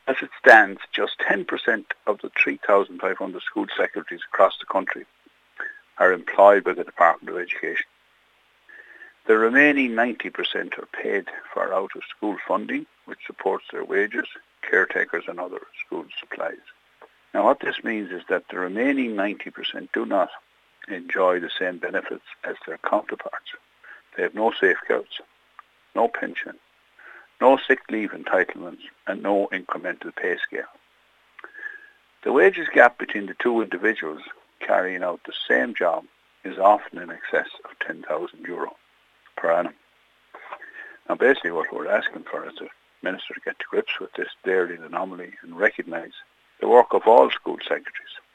As it stands, just 10% of the 3,500 school secretaries across the country are employed by the Department of Education. The remaining 90% are paid for out-of-school funding, which supports their wages, caretakers and other school supplies. Now what this means is that the remaining 90% do not enjoy the same benefits as their counterparts. They have no safeguards, no pension, no sick leave entitlements and no incremental pay scale. The wages gap between the two individuals carrying out the same job is often in excess of €10,000 per annum. Now basically what we're asking for is the Minister to get to grips with this glaring anomaly and recognise the work of all school secretaries.